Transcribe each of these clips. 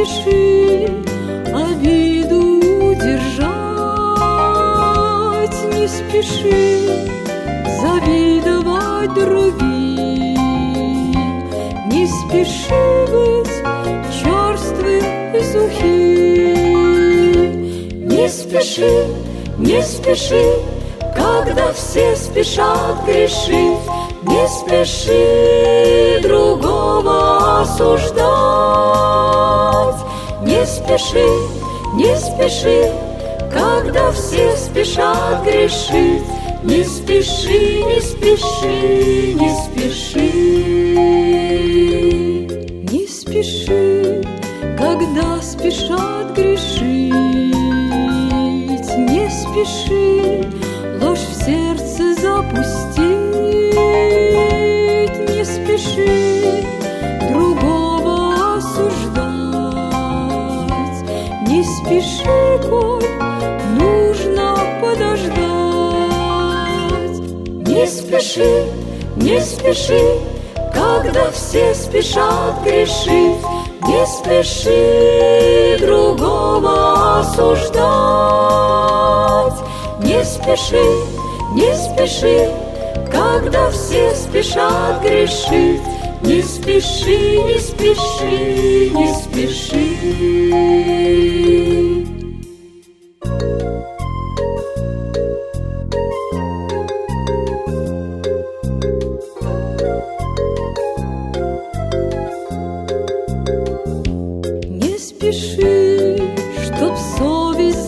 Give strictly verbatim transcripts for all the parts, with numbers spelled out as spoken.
спеши обиду удержать, не спеши завидовать другим, не спеши быть черствым и сухим. Не спеши, не спеши, когда все спешат грешить, не спеши другого осуждать. Не спеши, не спеши, когда все спешат грешить, не спеши, не спеши, не спеши. Не спеши, когда спешат грешить, не спеши ложь в сердце запустить, не спеши другого осуждать, не спеши, коль нужно подождать. Не спеши, не спеши, когда все спешат грешить, не спеши другого осуждать. Не спеши, не спеши, когда все спешат грешить, не спеши, не спеши, не спеши. Не спеши, чтоб совесть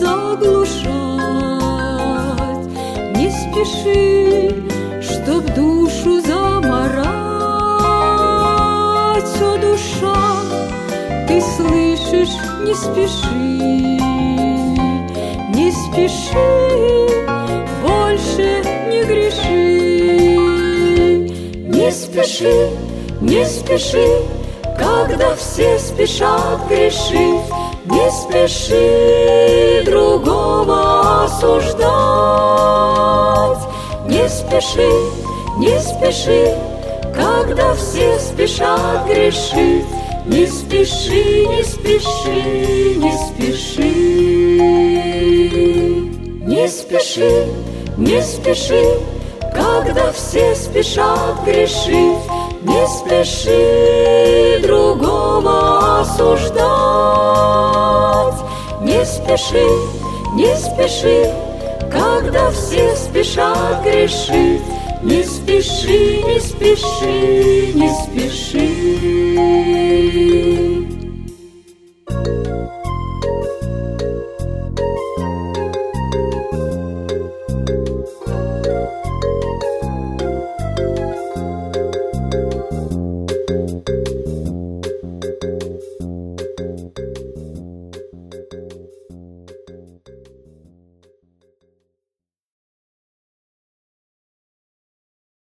заглушать, не спеши, чтоб душу заморать. О, душа, ты слышишь, не спеши, не спеши, больше не греши. Не спеши, не спеши, когда все спешат грешить, не спеши другого осуждать. Не спеши, не спеши, когда все спешат грешить, не спеши, не спеши, не спеши. Не спеши, не спеши, когда все спешат грешить, не спеши другого осуждать. Не спеши, не спеши, когда все спешат грешить, не спеши, не спеши, не спеши.